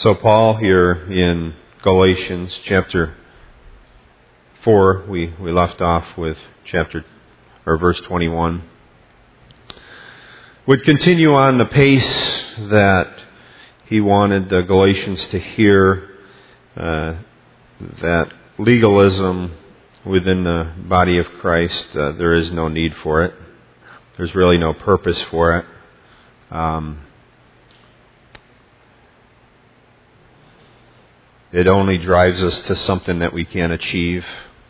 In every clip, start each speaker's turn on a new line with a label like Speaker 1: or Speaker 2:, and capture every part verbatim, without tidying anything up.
Speaker 1: So Paul here in Galatians chapter four, we, we left off with chapter or verse twenty-one, would continue on the pace that he wanted the Galatians to hear, uh, that legalism within the body of Christ, uh, there is no need for it. There's really no purpose for it. Um, it only drives us to something that we can't achieve.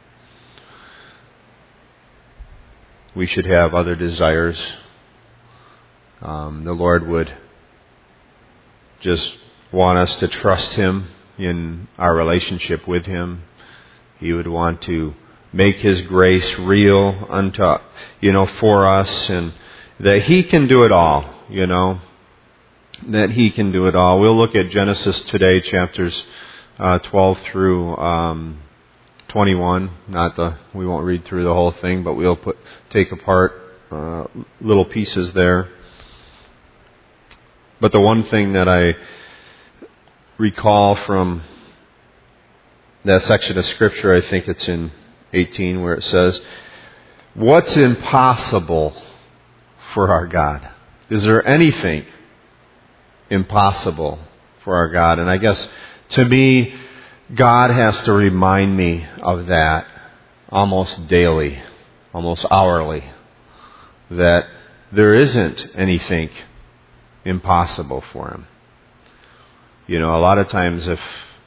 Speaker 1: We should have other desires. Um, the Lord would just want us to trust Him in our relationship with Him. He would want to make His grace real unto, you know, for us, and that He can do it all, you know, that He can do it all. We'll look at Genesis today, chapters uh, twelve through um, twenty-one. Not the, we won't read through the whole thing, but we'll put take apart uh, little pieces there. But the one thing that I recall from that section of Scripture, I think it's in eighteen, where it says, "What's impossible for our God?" Is there anything impossible for our God? And I guess, to me, God has to remind me of that almost daily, almost hourly, that there isn't anything impossible for Him. You know, a lot of times if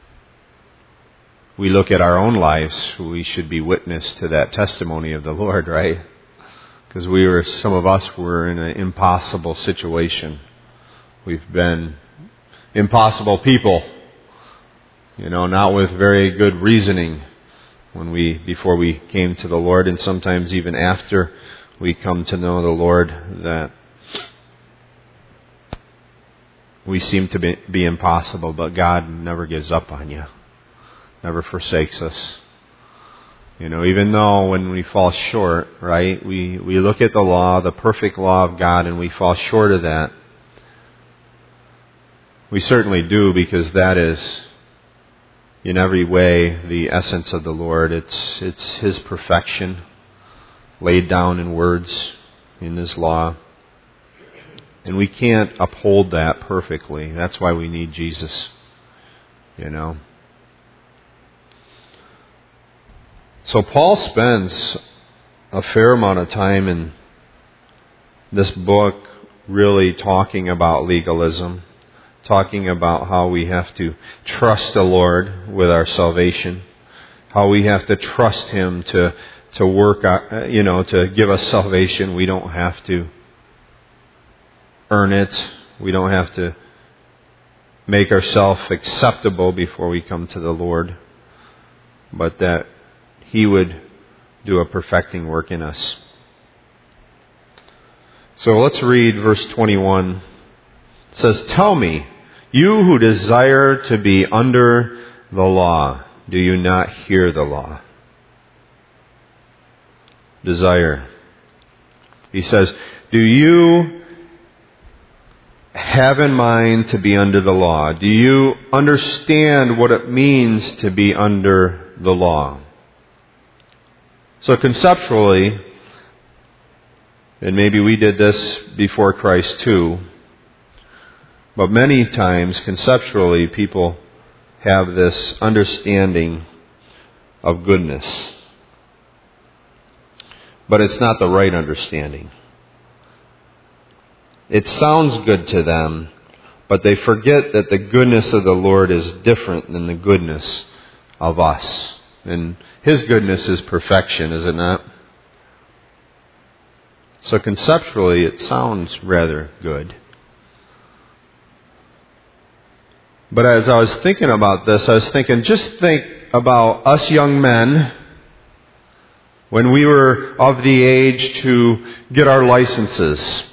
Speaker 1: we look at our own lives, we should be witness to that testimony of the Lord, right? Because we were, some of us were in an impossible situation. We've been impossible people, you know, not with very good reasoning when we, before we came to the Lord, and sometimes even after we come to know the Lord, that we seem to be, be impossible, but God never gives up on you. Never forsakes us. You know, even though when we fall short, right, we, we look at the law, the perfect law of God, and we fall short of that. We certainly do, because that is, in every way, the essence of the Lord. It's, it's His perfection laid down in words in His law. And we can't uphold that perfectly. That's why we need Jesus, you know. So Paul spends a fair amount of time in this book really talking about legalism, talking about how we have to trust the Lord with our salvation, how we have to trust Him to to work, out, you know, to give us salvation. We don't have to earn it. We don't have to make ourselves acceptable before we come to the Lord, but that He would do a perfecting work in us. So let's read verse twenty-one. It says, "Tell me, you who desire to be under the law, do you not hear the law?" Desire. He says, do you have in mind to be under the law? Do you understand what it means to be under the law? So conceptually, and maybe we did this before Christ too, but many times conceptually people have this understanding of goodness. But it's not the right understanding. It sounds good to them, but they forget that the goodness of the Lord is different than the goodness of us. And His goodness is perfection, is it not? So conceptually, it sounds rather good. But as I was thinking about this, I was thinking, just think about us young men when we were of the age to get our licenses.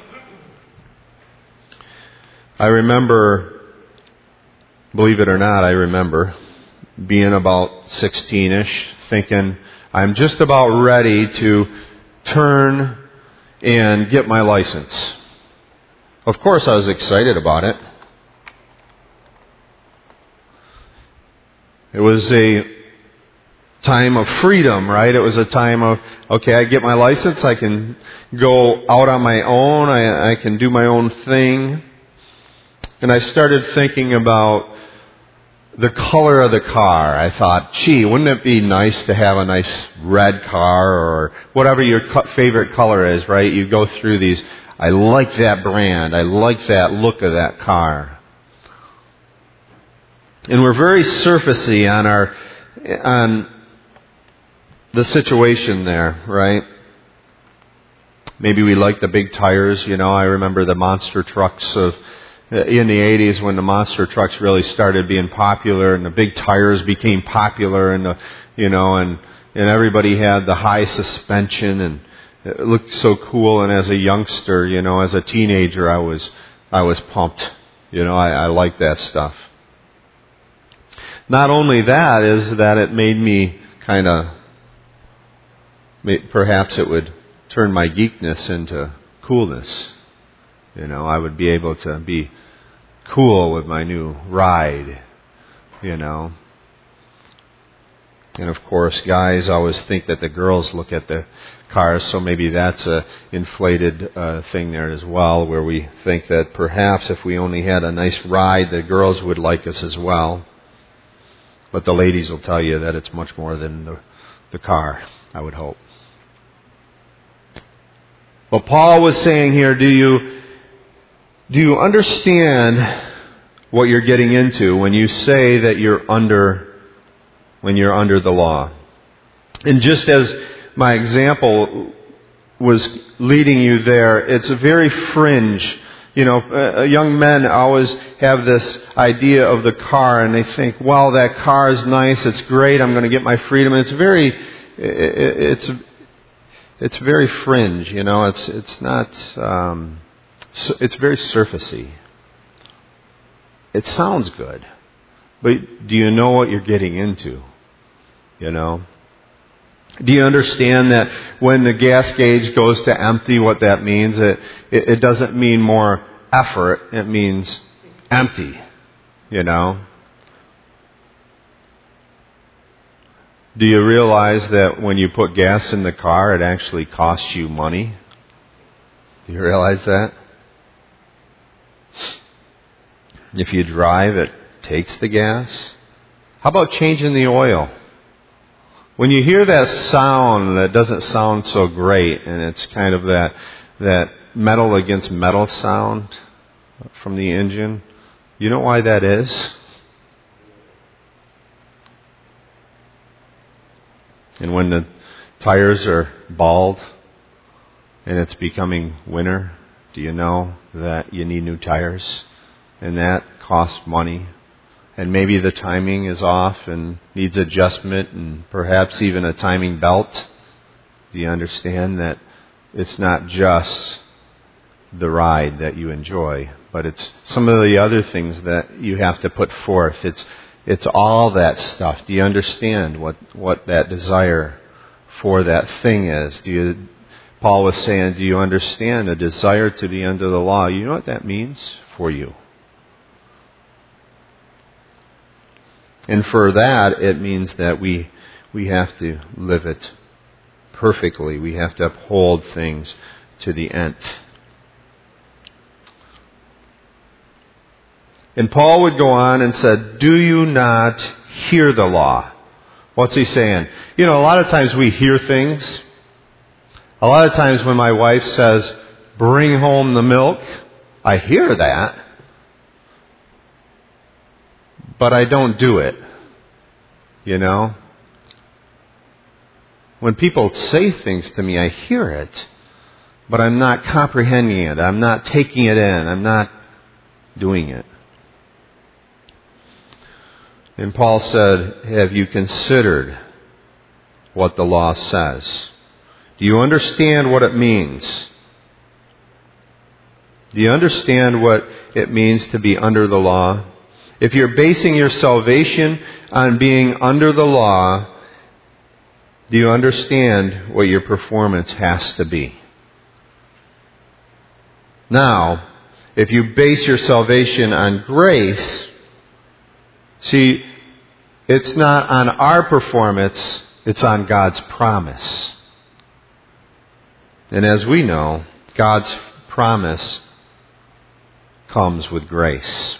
Speaker 1: I remember, believe it or not, I remember being about sixteen-ish, thinking, I'm just about ready to turn and get my license. Of course, I was excited about it. It was a time of freedom, right? It was a time of, okay, I get my license, I can go out on my own, I, I can do my own thing. And I started thinking about the color of the car. I thought, gee, wouldn't it be nice to have a nice red car or whatever your favorite color is, right? You go through these, I like that brand, I like that look of that car. And we're very surfacey on our, on the situation there, right? Maybe we like the big tires, you know, I remember the monster trucks of in the eighties when the monster trucks really started being popular and the big tires became popular and the, you know, and, and everybody had the high suspension and it looked so cool. And as a youngster, you know, as a teenager, I was, I was pumped. You know, I, I liked that stuff. Not only that is that it made me kind of, perhaps it would turn my geekness into coolness. You know, I would be able to be cool with my new ride, you know. And of course, guys always think that the girls look at the cars, so maybe that's a inflated uh, thing there as well, where we think that perhaps if we only had a nice ride, the girls would like us as well. But the ladies will tell you that it's much more than the, the car, I would hope. But Paul was saying here, do you Do you understand what you're getting into when you say that you're under, when you're under the law? And just as my example was leading you there, it's a very fringe. You know, uh, young men always have this idea of the car and they think, well, that car is nice, it's great, I'm going to get my freedom. And it's very, it's, it's very fringe, you know, it's, it's not, um, So it's very surfacey. It sounds good, but do you know what you're getting into? You know? Do you understand that when the gas gauge goes to empty, what that means? It, it, it doesn't mean more effort, it means empty. You know? Do you realize that when you put gas in the car, it actually costs you money? Do you realize that? If you drive, it takes the gas. How about changing the oil? When you hear that sound that doesn't sound so great, and it's kind of that that metal against metal sound from the engine, you know why that is? And when the tires are bald and it's becoming winter, do you know that you need new tires? And that costs money. And maybe the timing is off and needs adjustment and perhaps even a timing belt. Do you understand that it's not just the ride that you enjoy, but it's some of the other things that you have to put forth. It's it's all that stuff. Do you understand what, what that desire for that thing is? Do you Paul was saying, do you understand a desire to be under the law? You know what that means for you? And for that, it means that we we have to live it perfectly. We have to uphold things to the nth. And Paul would go on and said, do you not hear the law? What's he saying? You know, a lot of times we hear things. A lot of times when my wife says, bring home the milk, I hear that. But I don't do it. You know? When people say things to me, I hear it. But I'm not comprehending it. I'm not taking it in. I'm not doing it. And Paul said, have you considered what the law says? Do you understand what it means? Do you understand what it means to be under the law? If you're basing your salvation on being under the law, do you understand what your performance has to be? Now, if you base your salvation on grace, see, It's not on our performance, it's on God's promise. And as we know, God's promise comes with grace.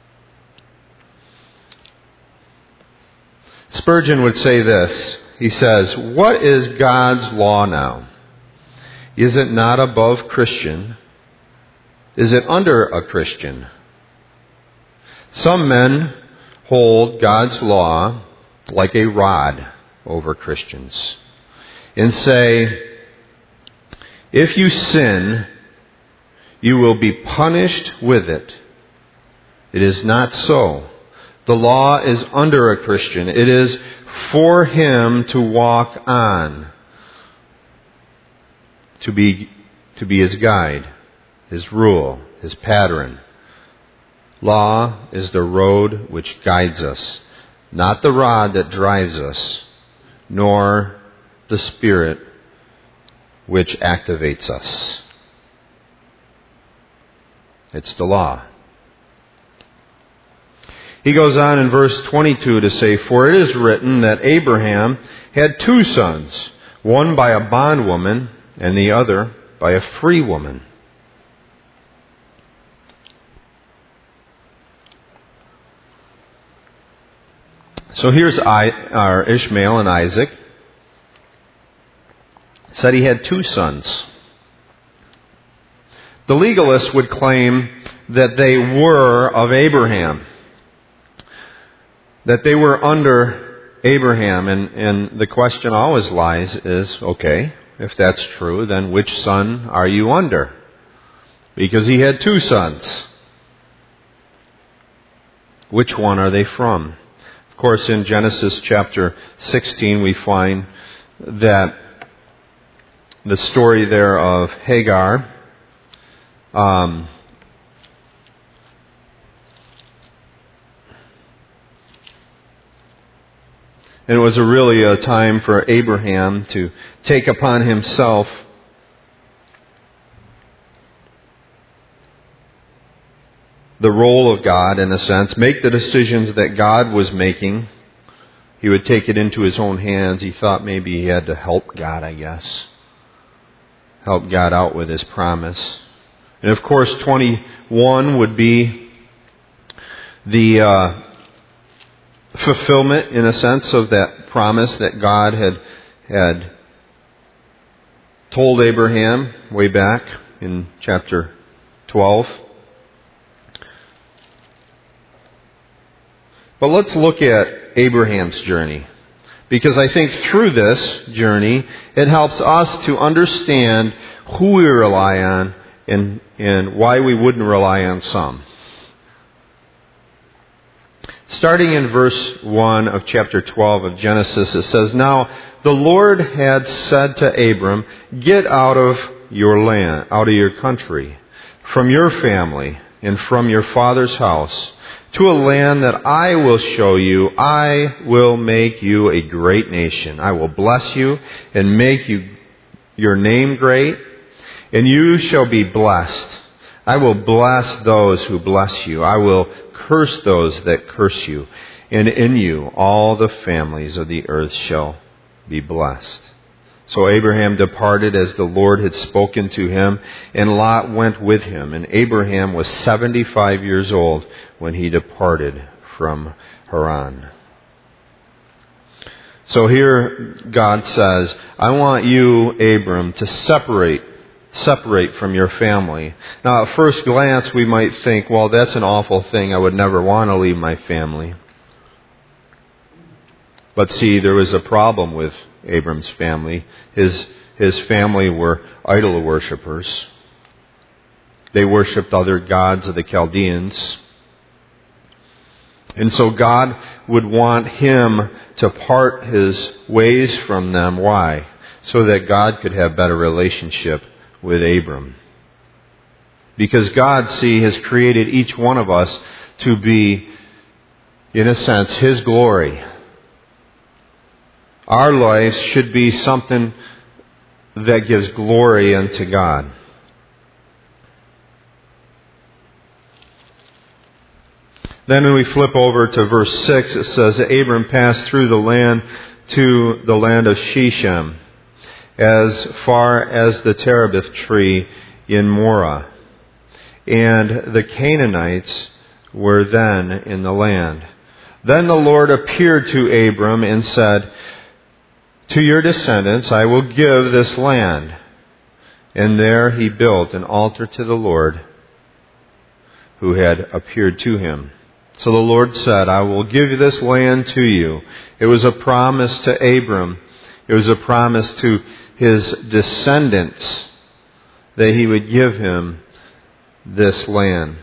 Speaker 1: Spurgeon would say this. He says, "What is God's law now? Is it not above Christian? Is it under a Christian? Some men hold God's law like a rod over Christians and say, if you sin, you will be punished with it. It is not so. The law is under a Christian. It is for him to walk on, to be, to be his guide, his rule, his pattern. Law is the road which guides us, not the rod that drives us, nor the Spirit which activates us. It's the law." He goes on in verse twenty-two to say, "For it is written that Abraham had two sons, one by a bondwoman and the other by a free woman." So here's I, our Ishmael and Isaac. It said he had two sons. The legalists would claim that they were of Abraham, that they were under Abraham. And, and the question always lies is, okay, if that's true, then which son are you under? Because he had two sons. Which one are they from? Of course, in Genesis chapter sixteen, we find that the story there of Hagar, um, and it was a really a time for Abraham to take upon himself the role of God, in a sense, make the decisions that God was making. He would take it into his own hands. He thought maybe he had to help God, I guess. Help God out with his promise. And of course, twenty-one would be the uh, fulfillment, in a sense, of that promise that God had, had told Abraham way back in chapter twelve. But let's look at Abraham's journey, because I think through this journey, it helps us to understand who we rely on and, and why we wouldn't rely on some. Starting in verse one of chapter twelve of Genesis, it says, "Now the Lord had said to Abram, get out of your land, out of your country, from your family, and from your father's house, to a land that I will show you. I will make you a great nation. I will bless you and make you your name great, and you shall be blessed. I will bless those who bless you. I will curse those that curse you. And in you all the families of the earth shall be blessed." So Abraham departed as the Lord had spoken to him, and Lot went with him. And Abraham was seventy-five years old when he departed from Haran. So here God says, I want you, Abram, to separate, separate from your family. Now at first glance we might think, well, that's an awful thing. I would never want to leave my family. But see, there was a problem with Abram's family. His, his family were idol worshippers. They worshipped other gods of the Chaldeans. And so God would want him to part his ways from them. Why? So that God could have better relationship with Abram. Because God, see, has created each one of us to be, in a sense, His glory. Our lives should be something that gives glory unto God. Then when we flip over to verse six, it says that Abram passed through the land to the land of Shechem, as far as the terebinth tree in Morah. And the Canaanites were then in the land. Then the Lord appeared to Abram and said, to your descendants I will give this land. And there he built an altar to the Lord who had appeared to him. So the Lord said, I will give this land to you. It was a promise to Abram. It was a promise to his descendants that he would give him this land.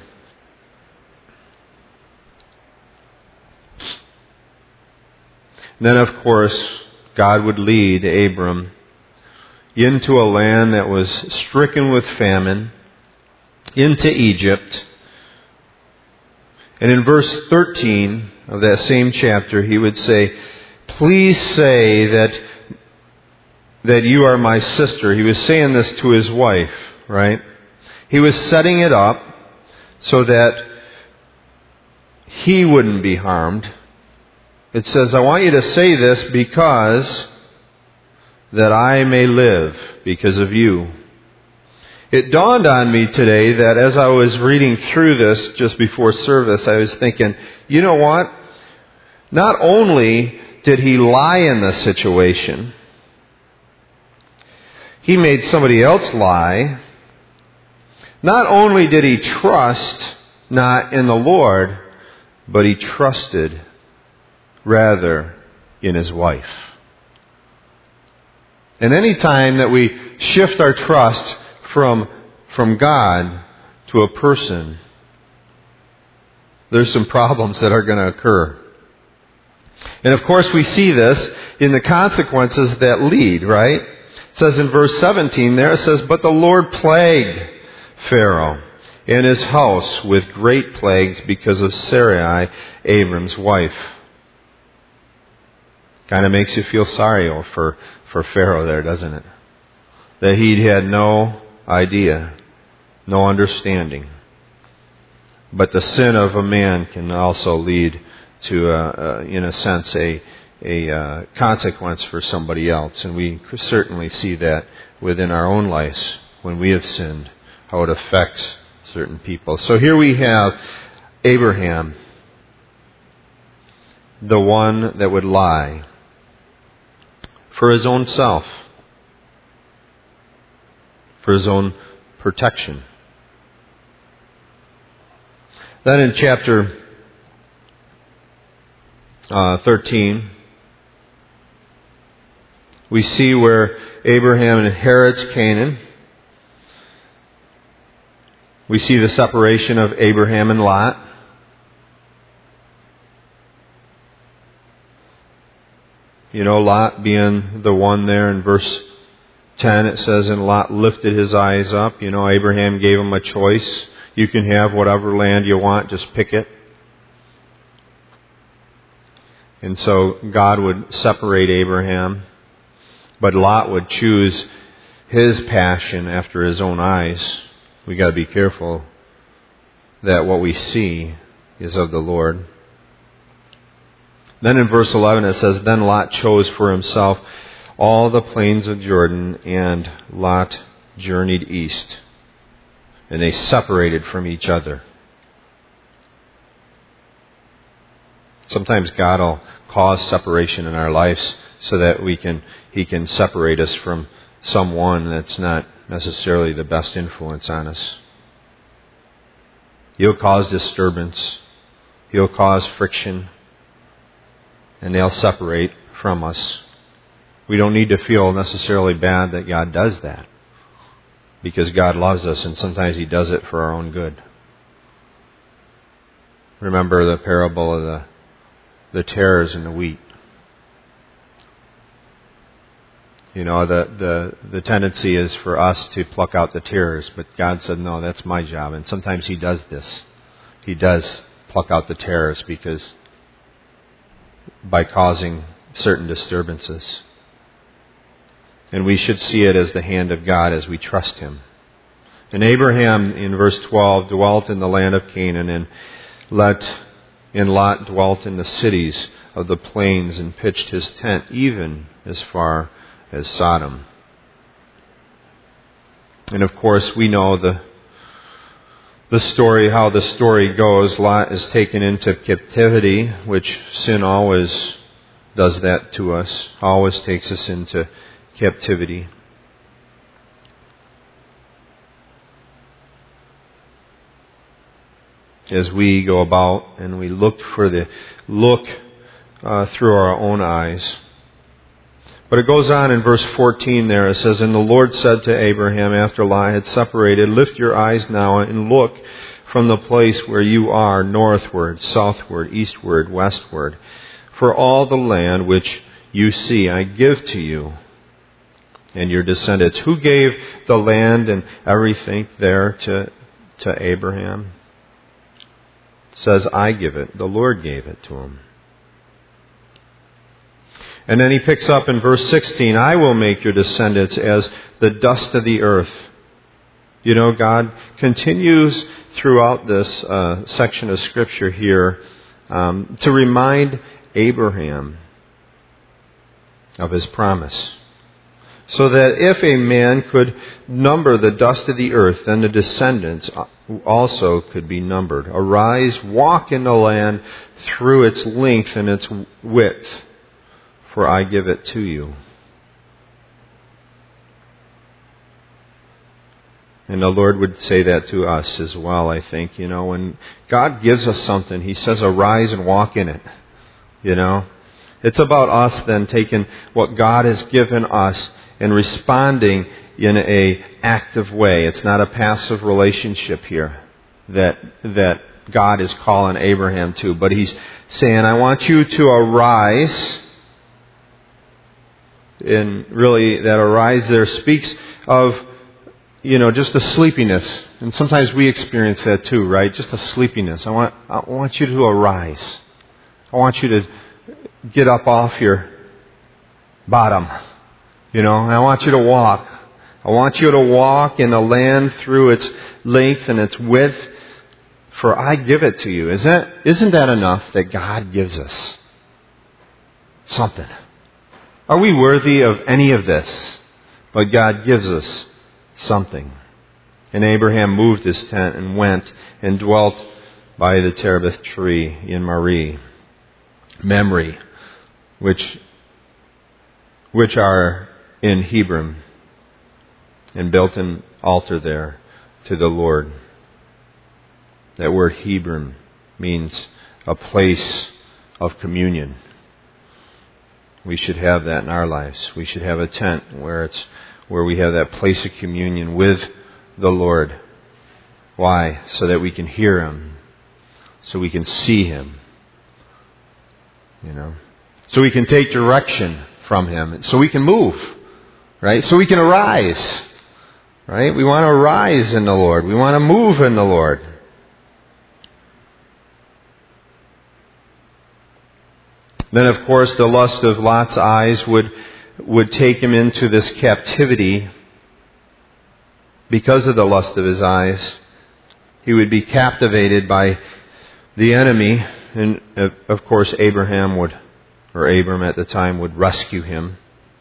Speaker 1: Then, of course, God would lead Abram into a land that was stricken with famine, into Egypt. And in verse thirteen of that same chapter, he would say, please say that that you are my sister. He was saying this to his wife, right? He was setting it up so that he wouldn't be harmed. It says, I want you to say this because that I may live because of you. It dawned on me today that as I was reading through this just before service, I was thinking, you know what? Not only did he lie in this situation, he made somebody else lie. Not only did he trust not in the Lord, but he trusted rather in his wife. And any time that we shift our trust from, from God to a person, there's some problems that are going to occur. And of course we see this in the consequences that lead, right? It says in verse seventeen there, it says, but the Lord plagued Pharaoh and his house with great plagues because of Sarai, Abram's wife. Kind of makes you feel sorry for, for Pharaoh there, doesn't it? That he had no idea, no understanding. But the sin of a man can also lead to, a, a, in a sense, a, a uh, consequence for somebody else. And we certainly see that within our own lives when we have sinned, how it affects certain people. So here we have Abraham, the one that would lie for his own self, for his own protection. Then in chapter uh, thirteen, we see where Abraham inherits Canaan. We see the separation of Abraham and Lot. You know, Lot being the one there in verse ten, it says, and Lot lifted his eyes up. You know, Abraham gave him a choice. You can have whatever land you want, just pick it. And so God would separate Abraham, but Lot would choose his passion after his own eyes. We got to be careful that what we see is of the Lord. Then in verse eleven it says, then Lot chose for himself all the plains of Jordan, and Lot journeyed east. And they separated from each other. Sometimes God will cause separation in our lives so that we can, He can separate us from someone that's not necessarily the best influence on us. He'll cause disturbance. He'll cause friction. And they'll separate from us. We don't need to feel necessarily bad that God does that, because God loves us, and sometimes He does it for our own good. Remember the parable of the, the tares and the wheat. You know, the, the, the tendency is for us to pluck out the tares, but God said, no, that's my job. And sometimes He does this. He does pluck out the tares because by causing certain disturbances. And we should see it as the hand of God as we trust Him. And Abraham, in verse twelve, dwelt in the land of Canaan, and let And Lot dwelt in the cities of the plains and pitched his tent even as far as Sodom. And of course, we know the the story, how the story goes. Lot is taken into captivity, which sin always does that to us, always takes us into captivity. As we go about and we look for the look uh, through our own eyes. But it goes on in verse fourteen there. It says, "And the Lord said to Abraham after Lot had separated, Lift your eyes now and look from the place where you are northward, southward, eastward, westward. For all the land which you see I give to you and your descendants." Who gave the land and everything there to, to Abraham? It says, I give it. The Lord gave it to him. And then he picks up in verse sixteen, "I will make your descendants as the dust of the earth." You know, God continues throughout this uh, section of Scripture here um, to remind Abraham of his promise. So that if a man could number the dust of the earth, then the descendants also could be numbered. "Arise, walk in the land through its length and its width, for I give it to you." And the Lord would say that to us as well, I think. You know, when God gives us something, He says, arise and walk in it. You know, it's about us then taking what God has given us and responding in a active way. It's not a passive relationship here that that God is calling Abraham to, but He's saying, I want you to arise. And really, that arise there speaks of, you know, just a sleepiness. And sometimes we experience that too, right? Just a sleepiness. I want, I want you to arise. I want you to get up off your bottom. You know, and I want you to walk. I want you to walk in the land through its length and its width, for I give it to you. Is that, isn't that enough that God gives us something? Are we worthy of any of this? But God gives us something. And Abraham moved his tent and went and dwelt by the terebinth tree in Mamre, Mamre, which which are in Hebron, and built an altar there to the Lord. That word Hebron means a place of communion. We should have that in our lives. We should have a tent where it's where we have that place of communion with the Lord. Why? So that we can hear Him. So we can see Him. You know. So we can take direction from Him. So we can move. Right? So we can arise. Right? We want to arise in the Lord. We want to move in the Lord. Then, of course, the lust of Lot's eyes would would take him into this captivity. Because of the lust of his eyes, he would be captivated by the enemy. And, of course, Abraham would, or Abram at the time, would rescue him.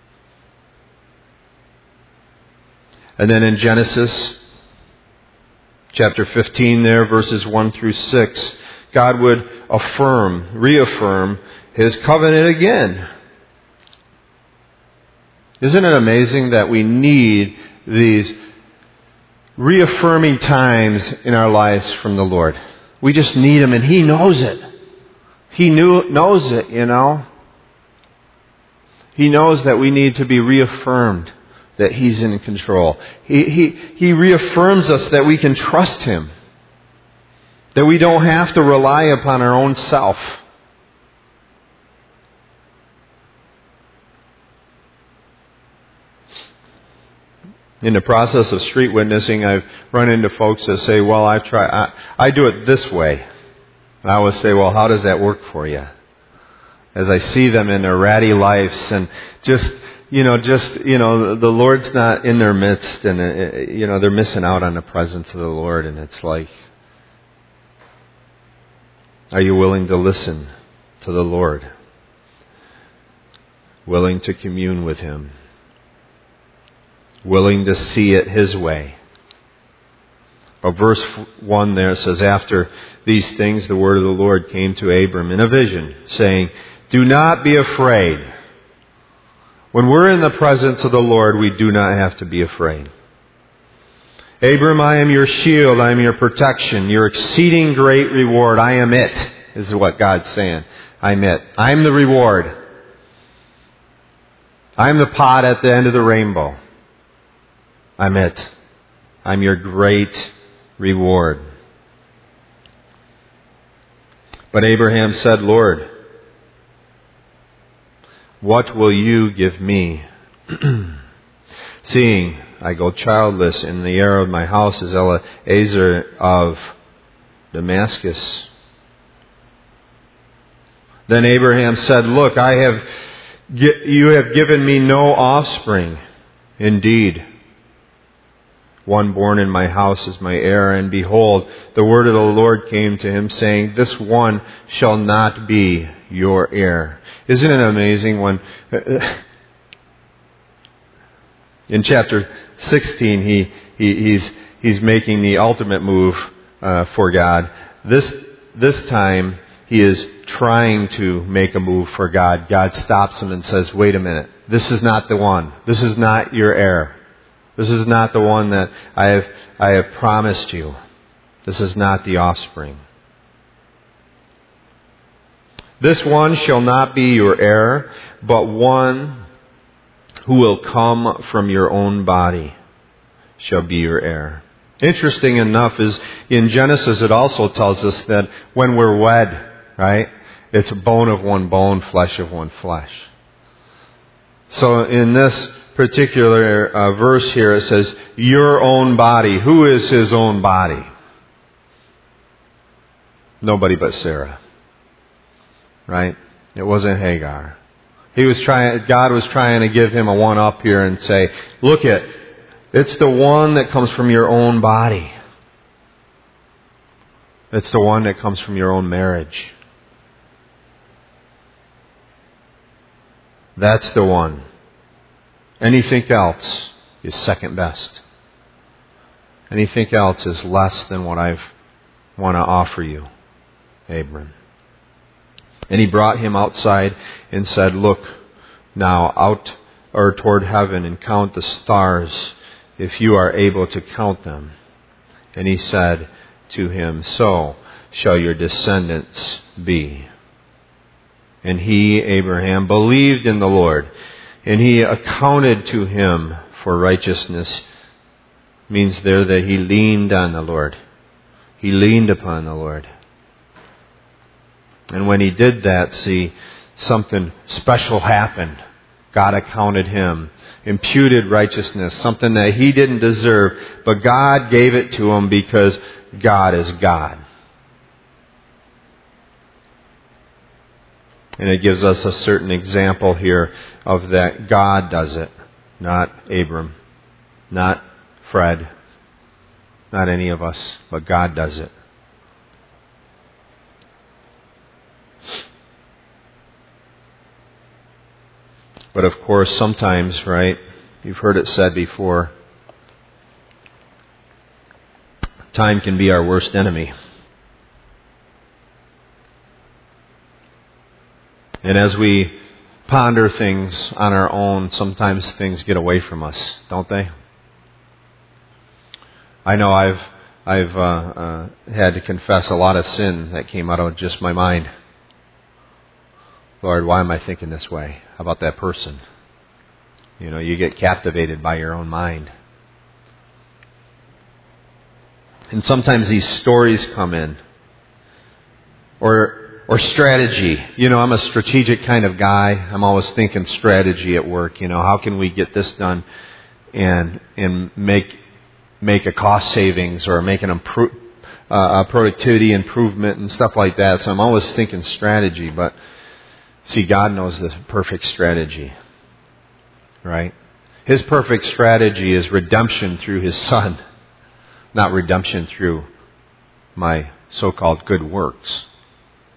Speaker 1: And then in Genesis chapter fifteen there, verses one through six, God would affirm, reaffirm His covenant again. Isn't it amazing that we need these reaffirming times in our lives from the Lord? We just need Him, and He knows it. He knew, knows it, you know. He knows that we need to be reaffirmed that He's in control. He, he, he reaffirms us that we can trust Him. That we don't have to rely upon our own self. In the process of street witnessing, I've run into folks that say, well, I've tried, I, I do it this way. And I always say, well, how does that work for you? As I see them in their ratty lives and just, you know, just, you know, the Lord's not in their midst and, uh, you know, they're missing out on the presence of the Lord. And it's like, Are you willing to listen to the Lord? Willing to commune with Him? Willing to see it His way? But verse one there says, after these things the word of the Lord came to Abram in a vision, saying, do not be afraid. When we're in the presence of the Lord, we do not have to be afraid. Abram, I am your shield, I am your protection, your exceeding great reward. I am it, is what God's saying. I'm it. I'm the reward. I'm the pot at the end of the rainbow. I'm it. I'm your great reward. But Abraham said, Lord, what will you give me? Seeing I go childless, and the heir of my house is Eliezer of Damascus. Then Abraham said, look, I have you have given me no offspring. Indeed, one born in my house is my heir. And behold, the word of the Lord came to him, saying, this one shall not be your heir. Isn't it amazing when in chapter sixteen he, he he's he's making the ultimate move uh, for God. This this time he is trying to make a move for God. God stops him and says, wait a minute, this is not the one. This is not your heir. This is not the one that I have I have promised you. This is not the offspring. This one shall not be your heir, but one who will come from your own body shall be your heir. Interesting enough is in Genesis it also tells us that when we're wed, right, it's bone of one bone, flesh of one flesh. So in this particular uh, verse here it says, your own body. Who is his own body? Nobody but Sarah. Right? It wasn't Hagar. He was trying, God was trying to give him a one up here and say, look at, it's the one that comes from your own body. It's the one that comes from your own marriage. That's the one. Anything else is second best. Anything else is less than what I want to offer you, Abram. And he brought him outside and said, look now out or toward heaven and count the stars, if you are able to count them. And he said to him, so shall your descendants be. And he, Abraham, believed in the Lord, and he accounted to him for righteousness. Means there that he leaned on the Lord. He leaned upon the Lord. And when he did that, see, something special happened. God accounted him, imputed righteousness, something that he didn't deserve, but God gave it to him because God is God. And it gives us a certain example here of that God does it, not Abram, not Fred, not any of us, but God does it. But of course, sometimes, right, you've heard it said before, time can be our worst enemy. And as we ponder things on our own, sometimes things get away from us, don't they? I know I've I've uh, uh, had to confess a lot of sin that came out of just my mind. Lord, why am I thinking this way? How about that person? You know, you get captivated by your own mind. And sometimes these stories come in. Or or strategy. You know, I'm a strategic kind of guy. I'm always thinking strategy at work. You know, how can we get this done and and make make a cost savings or make an improve, uh, a productivity improvement and stuff like that. So I'm always thinking strategy, but see, God knows the perfect strategy, right? His perfect strategy is redemption through His Son, not redemption through my so-called good works.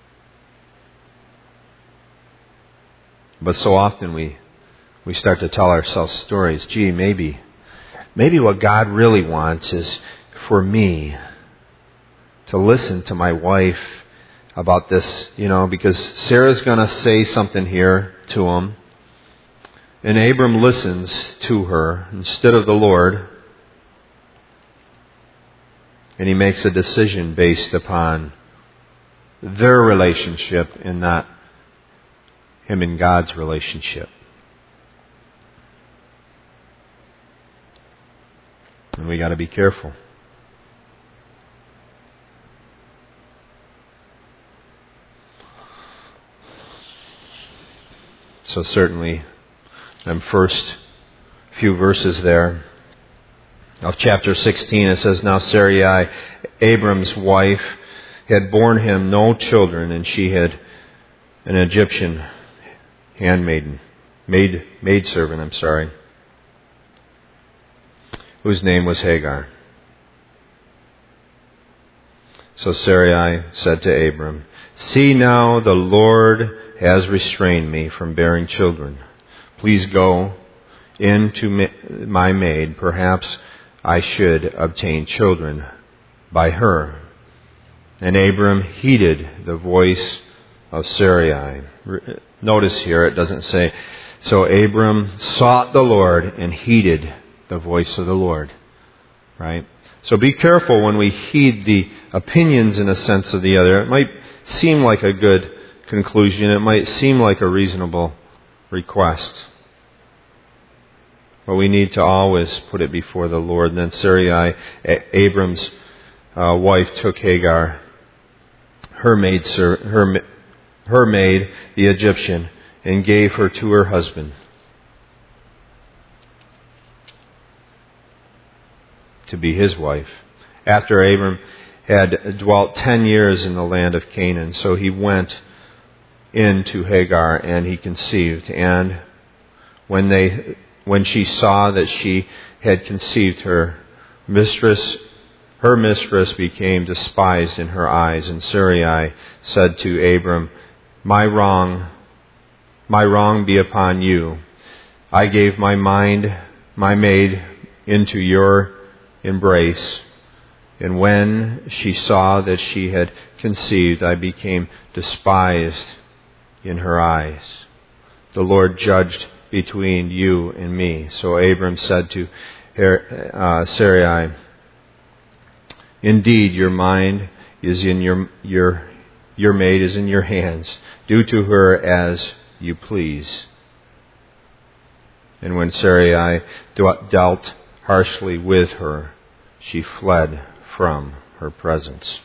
Speaker 1: But so often we, we start to tell ourselves stories. Gee, maybe, maybe what God really wants is for me to listen to my wife about this, you know, because Sarah's going to say something here to him. And Abram listens to her instead of the Lord. And he makes a decision based upon their relationship and not him and God's relationship. And we got to be careful. So certainly, them first few verses there of chapter sixteen, it says, Now Sarai, Abram's wife, had borne him no children, and she had an Egyptian handmaiden, maid, maidservant, I'm sorry, whose name was Hagar. So Sarai said to Abram, See now, the Lord has restrained me from bearing children. Please go in to my maid. Perhaps I should obtain children by her. And Abram heeded the voice of Sarai. Notice here, it doesn't say, so Abram sought the Lord and heeded the voice of the Lord. Right? So be careful when we heed the opinions, in a sense, of the other. It might seem like a good conclusion. It might seem like a reasonable request. But we need to always put it before the Lord. And then Sarai, Abram's uh, wife, took Hagar, her maid, her, her maid, the Egyptian, and gave her to her husband to be his wife. After Abram had dwelt ten years in the land of Canaan, so he went into Hagar and he conceived. And when they, when she saw that she had conceived, her mistress, her mistress became despised in her eyes. And Sarai said to Abram, My wrong, my wrong be upon you. I gave my mind, my maid, into your embrace. And when she saw that she had conceived, I became despised in her eyes. The Lord judged between you and me. So Abram said to uh, Sarai, Indeed, your mind is in your your your maid is in your hands. Do to her as you please. And when Sarai dealt harshly with her, she fled from her presence.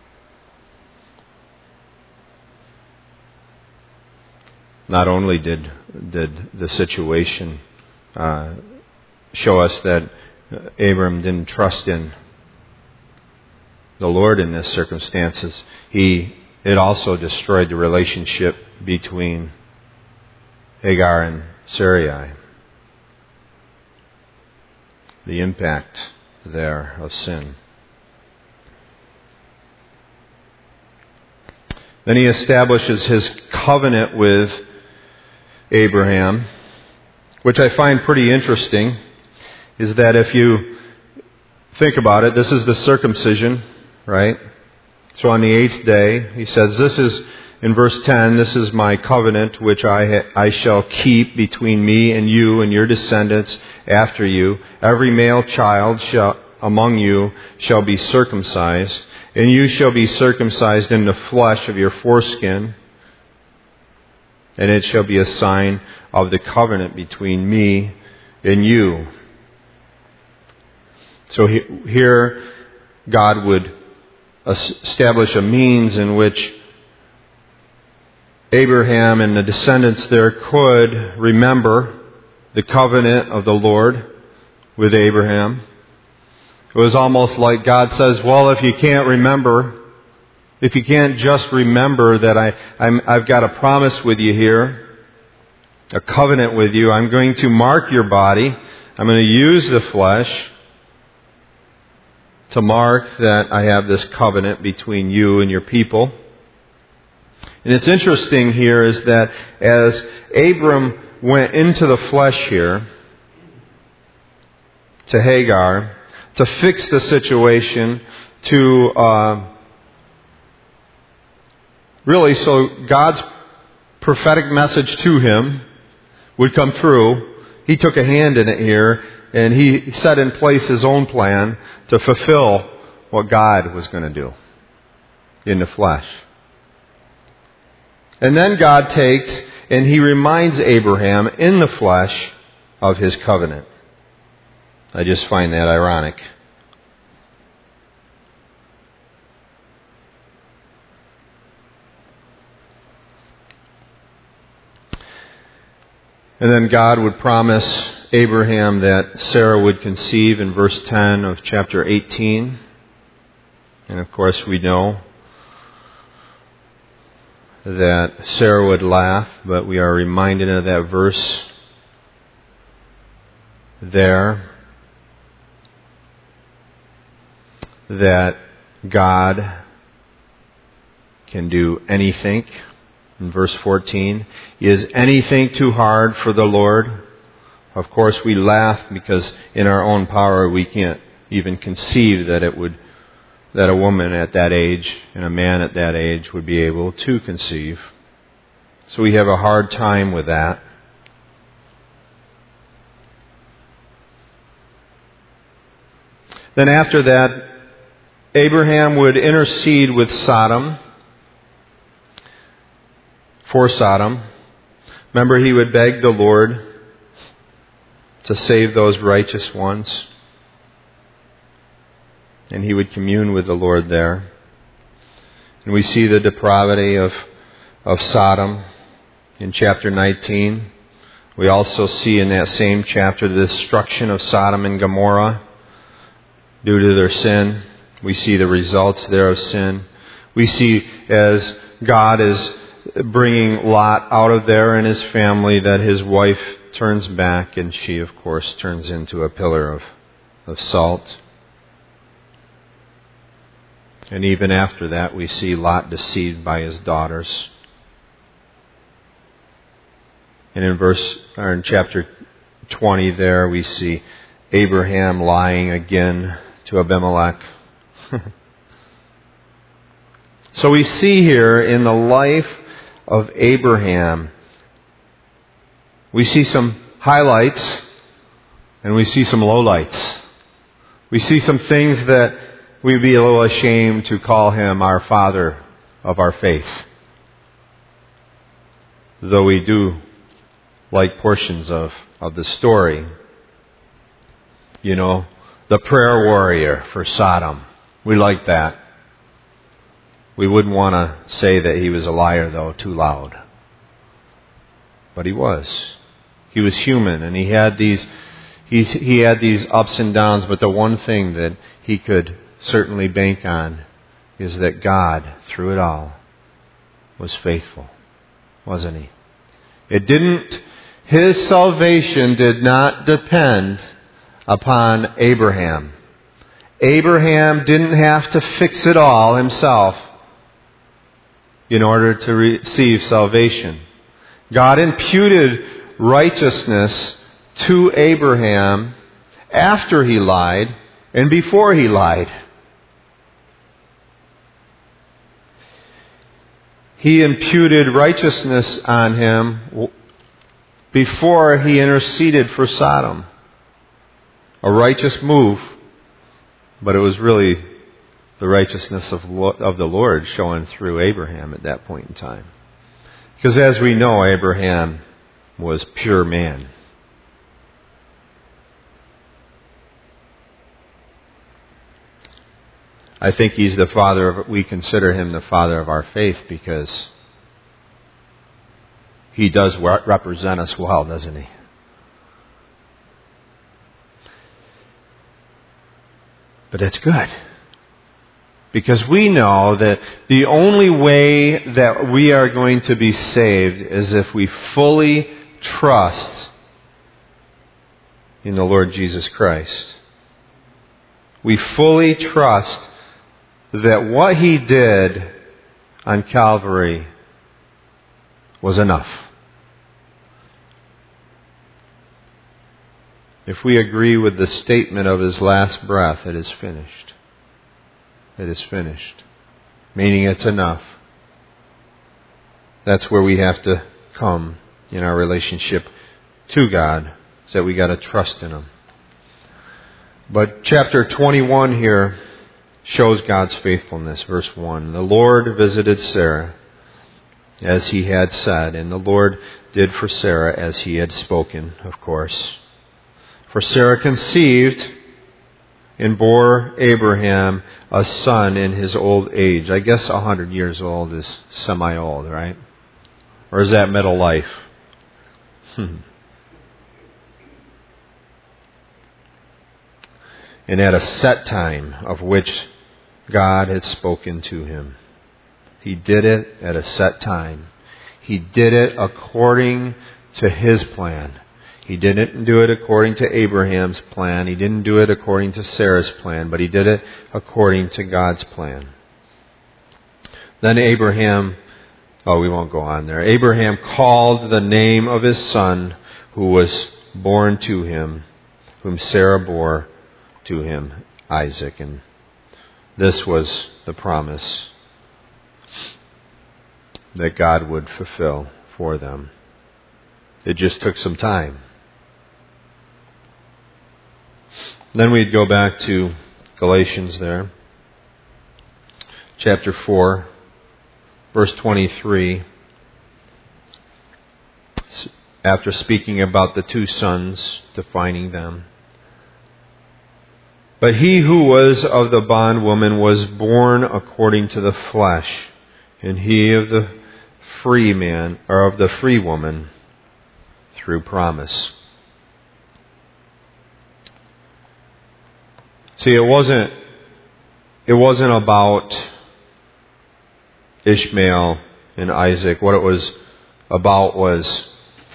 Speaker 1: Not only did did the situation uh, show us that Abram didn't trust in the Lord in this circumstances, he it also destroyed the relationship between Hagar and Sarai. The impact there of sin. Then he establishes his covenant with Abraham, which I find pretty interesting, is that if you think about it, this is the circumcision, right? So on the eighth day, he says, this is, in verse ten, this is my covenant which I ha- I shall keep between me and you and your descendants after you. Every male child shall among you shall be circumcised, and you shall be circumcised in the flesh of your foreskin, and it shall be a sign of the covenant between me and you. So he, here, God would establish a means in which Abraham and the descendants there could remember the covenant of the Lord with Abraham. It was almost like God says, well, if you can't remember, if you can't just remember that I, I'm, I've got a promise with you here, a covenant with you, I'm going to mark your body. I'm going to use the flesh to mark that I have this covenant between you and your people. And it's interesting here is that as Abram went into the flesh here to Hagar to fix the situation, to uh, really so God's prophetic message to him would come true, he took a hand in it here, and he set in place his own plan to fulfill what God was going to do in the flesh. And then God takes and he reminds Abraham in the flesh of his covenant. I just find that ironic. And then God would promise Abraham that Sarah would conceive in verse ten of chapter eighteen. And of course we know that Sarah would laugh, but we are reminded of that verse there that God can do anything. In verse fourteen, is anything too hard for the Lord? Of course we laugh because in our own power we can't even conceive that it would that a woman at that age and a man at that age would be able to conceive. So we have a hard time with that. Then after that, Abraham would intercede with Sodom, for Sodom. Remember, he would beg the Lord to save those righteous ones. And he would commune with the Lord there. And we see the depravity of, of Sodom in chapter nineteen. We also see in that same chapter the destruction of Sodom and Gomorrah due to their sin. We see the results there of sin. We see as God is bringing Lot out of there and his family that his wife turns back, and she, of course, turns into a pillar of, of salt. And even after that, we see Lot deceived by his daughters. And in verse, or in chapter twenty there, we see Abraham lying again to Abimelech. So we see here in the life of Abraham, we see some highlights and we see some lowlights. We see some things that we'd be a little ashamed to call him our father of our faith. Though we do like portions of, of the story. You know, the prayer warrior for Sodom. We like that. We wouldn't want to say that he was a liar, though, too loud. But he was. He was human, and he had these he's, he had these ups and downs, but the one thing that he could certainly bank on is that God, through it all, was faithful, wasn't he? It didn't, his salvation did not depend upon Abraham. Abraham didn't have to fix it all himself in order to receive salvation. God imputed righteousness to Abraham after he lied and before he lied. He imputed righteousness on him before he interceded for Sodom. A righteous move, but it was really the righteousness of of the Lord showing through Abraham at that point in time. Because as we know, Abraham was pure man. I think he's the father of, we consider him the father of our faith because he does represent us well, doesn't he? But it's good. Because we know that the only way that we are going to be saved is if we fully trust in the Lord Jesus Christ. We fully trust that what he did on Calvary was enough. If we agree with the statement of his last breath, it is finished. It is finished. Meaning it's enough. That's where we have to come in our relationship to God, is that we got to trust in Him. But chapter twenty-one here shows God's faithfulness. Verse one, the Lord visited Sarah as He had said, and the Lord did for Sarah as He had spoken, of course. For Sarah conceived and bore Abraham a son in his old age. I guess a hundred years old is semi-old, right? Or is that middle life? Hmm. And at a set time of which God had spoken to him. He did it at a set time. He did it according to His plan. He didn't do it according to Abraham's plan. He didn't do it according to Sarah's plan, but He did it according to God's plan. Then Abraham, oh, we won't go on there. Abraham called the name of his son who was born to him, whom Sarah bore to him, Isaac. And this was the promise that God would fulfill for them. It just took some time. Then we'd go back to Galatians there. Chapter four, verse twenty-three. After speaking about the two sons, defining them. But he who was of the bondwoman was born according to the flesh, and he of the free man, or of the free woman, through promise. See, it wasn't, it wasn't about Ishmael and Isaac. What it was about was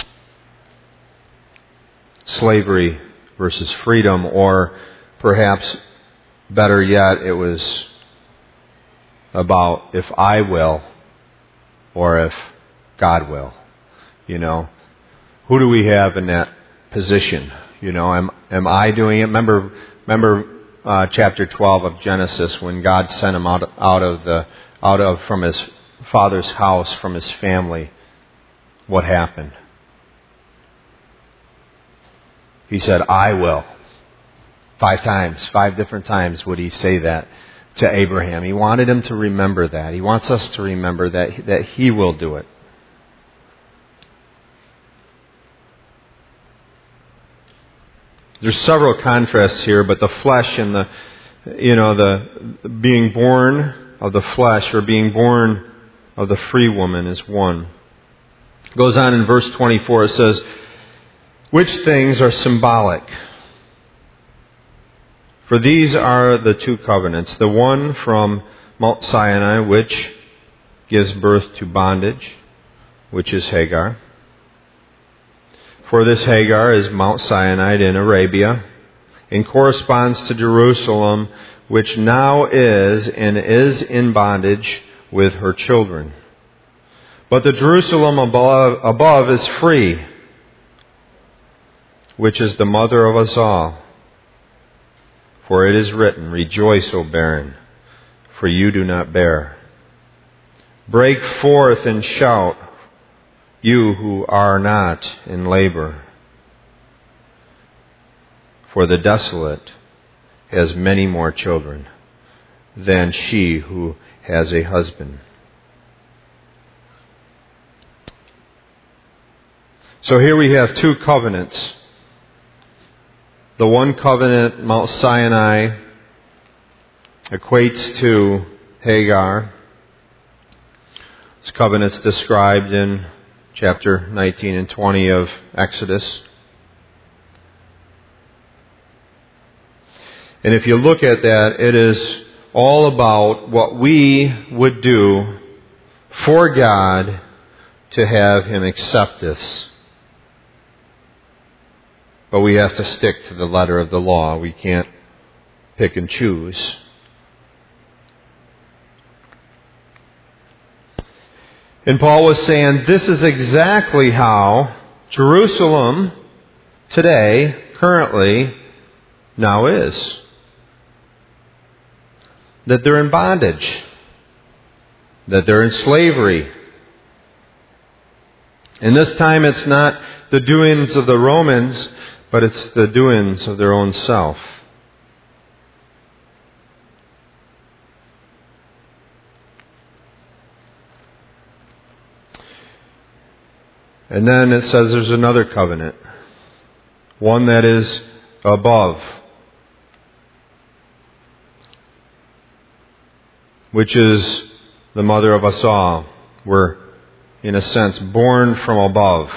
Speaker 1: slavery versus freedom, or perhaps better yet, it was about if I will or if God will. You know, who do we have in that position? You know, am am I doing it? Remember, remember uh, chapter twelve of Genesis when God sent him out out of the out of from his father's house, from his family. What happened? He said, "I will." Five times, five different times would he say that to Abraham. He wanted him to remember that. He wants us to remember that, that He will do it. There's several contrasts here, but the flesh and the, you know, the being born of the flesh or being born of the free woman is one. It goes on in verse twenty-four, it says, which things are symbolic? For these are the two covenants, the one from Mount Sinai, which gives birth to bondage, which is Hagar. For this Hagar is Mount Sinai in Arabia, and corresponds to Jerusalem, which now is and is in bondage with her children. But the Jerusalem above, above is free, which is the mother of us all. For it is written, rejoice, O barren, for you do not bear. Break forth and shout, you who are not in labor. For the desolate has many more children than she who has a husband. So here we have two covenants. The one covenant, Mount Sinai, equates to Hagar. This covenant's described in chapter nineteen and twenty of Exodus. And if you look at that, it is all about what we would do for God to have Him accept us. But we have to stick to the letter of the law. We can't pick and choose. And Paul was saying this is exactly how Jerusalem today, currently, now is. That they're in bondage. That they're in slavery. And this time it's not the doings of the Romans, but it's the doings of their own self. And then it says there's another covenant. One that is above. Which is the mother of us all. We're, in a sense, born from above.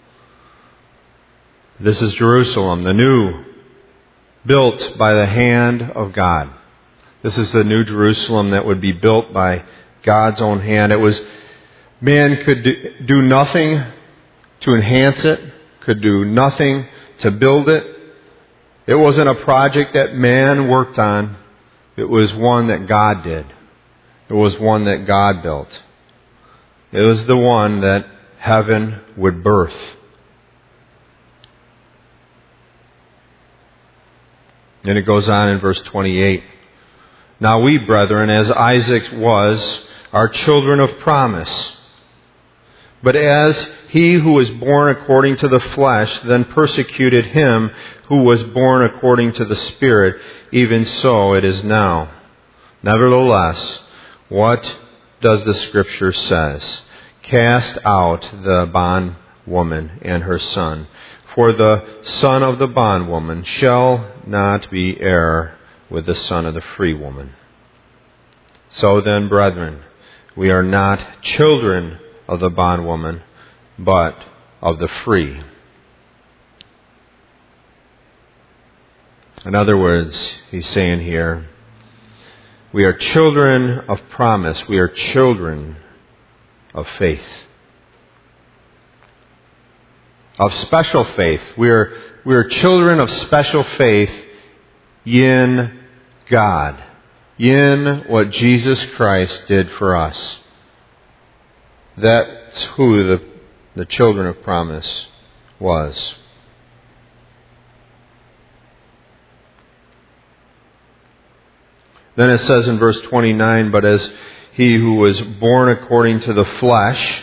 Speaker 1: This is Jerusalem, the new, built by the hand of God. This is the new Jerusalem that would be built by God's own hand. It was, man could do nothing to enhance it, could do nothing to build it. It wasn't a project that man worked on. It was one that God did. It was one that God built. It was the one that heaven would birth. And it goes on in verse twenty-eight. Now we, brethren, as Isaac was, are children of promise. But as he who was born according to the flesh then persecuted him who was born according to the Spirit, even so it is now. Nevertheless, what does the Scripture says? Cast out the bondwoman and her son, for the son of the bondwoman shall not be heir with the son of the free woman. So then, brethren, we are not children of the bondwoman, but of the free. In other words, he's saying here, we are children of promise. We are children of faith. Of special faith. We are, we are children of special faith in God. In what Jesus Christ did for us. That's who the, the children of promise was. Then it says in verse twenty-nine, but as he who was born according to the flesh,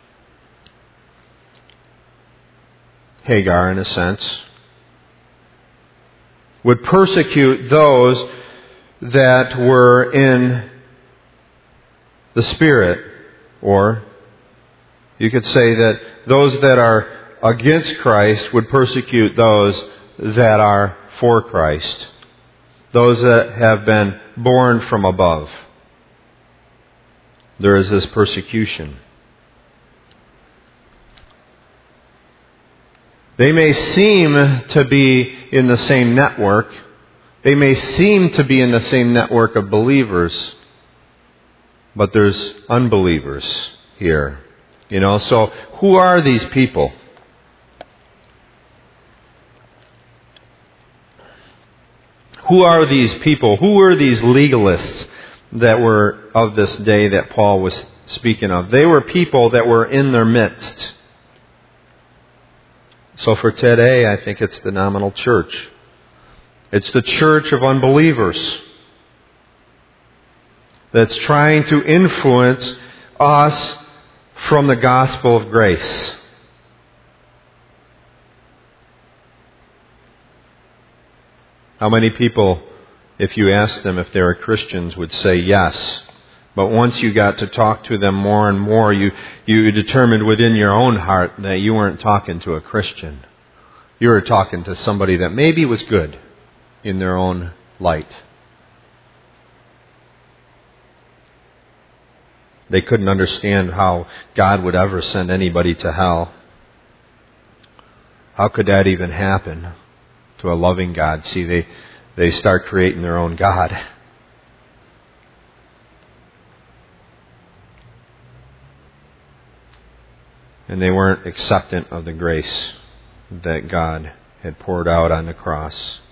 Speaker 1: Hagar in a sense, would persecute those that were in the Spirit, or you could say that those that are against Christ would persecute those that are for Christ. Those that have been born from above. There is this persecution. They may seem to be in the same network. They may seem to be in the same network of believers. But there's unbelievers here. You know, so who are these people? Who are these people? Who were these legalists that were of this day that Paul was speaking of? They were people that were in their midst. So for today, I think it's the nominal church. It's the church of unbelievers that's trying to influence us from the gospel of grace. How many people, if you asked them if they were Christians, would say yes. But once you got to talk to them more and more, you, you determined within your own heart that you weren't talking to a Christian. You were talking to somebody that maybe was good in their own light. They couldn't understand how God would ever send anybody to hell. How could that even happen to a loving God? See, they, they start creating their own God. And they weren't acceptant of the grace that God had poured out on the cross.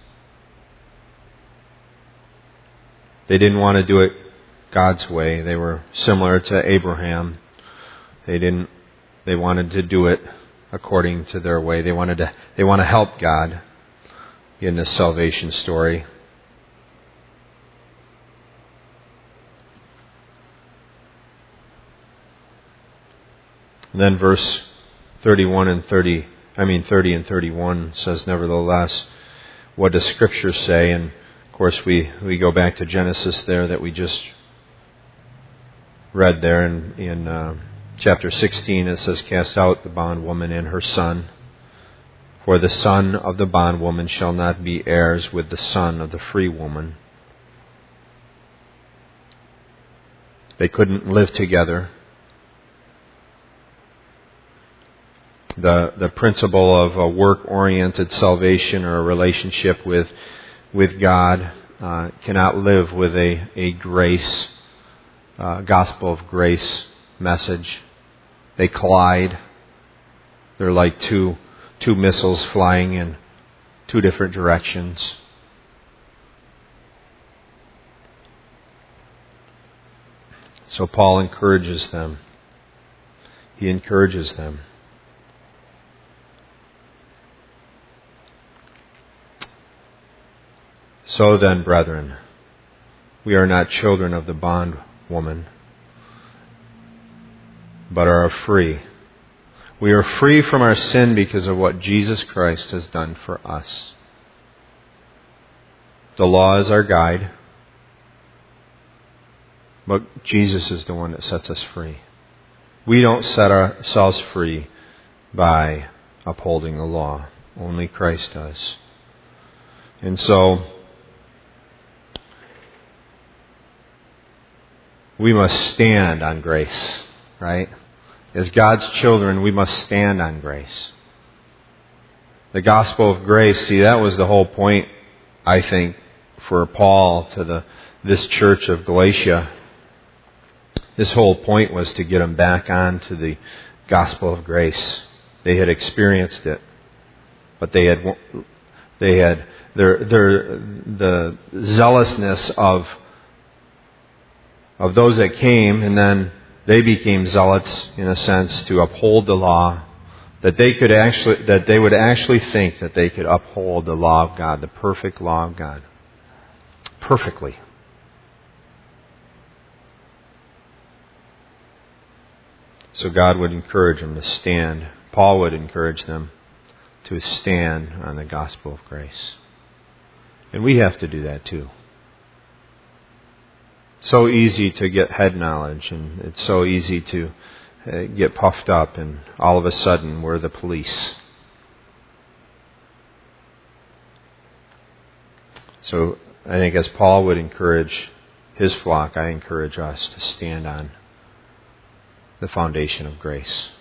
Speaker 1: They didn't want to do it God's way. They were similar to Abraham. They didn't, they wanted to do it according to their way. They wanted to, they want to help God in this salvation story. And then verse thirty-one and thirty, I mean thirty and thirty-one says, nevertheless, what does Scripture say? And of course we, we go back to Genesis there that we just read there in, in uh, chapter sixteen. It says, cast out the bondwoman and her son, for the son of the bondwoman shall not be heirs with the son of the free woman. They couldn't live together. The the principle of a work-oriented salvation or a relationship with with God uh, cannot live with a, a grace, uh, gospel of grace message. They collide. They're like two two missiles flying in two different directions. So Paul encourages them. He encourages them. So then, brethren, we are not children of the bondwoman, but are free. We are free from our sin because of what Jesus Christ has done for us. The law is our guide, but Jesus is the one that sets us free. We don't set ourselves free by upholding the law. Only Christ does. And so, we must stand on grace, right? As God's children, we must stand on grace. The gospel of grace, see, that was the whole point, I think, for Paul to the this church of Galatia. His whole point was to get them back onto the gospel of grace. They had experienced it, but they had they had their their the zealousness of of those that came, and then they became zealots in a sense to uphold the law, that they could actually, that they would actually think that they could uphold the law of God, the perfect law of God, perfectly. So God would encourage them to stand. Paul would encourage them to stand on the gospel of grace. And we have to do that too. So easy to get head knowledge, and it's so easy to uh, get puffed up, and all of a sudden we're the police. So I think as Paul would encourage his flock, I encourage us to stand on the foundation of grace.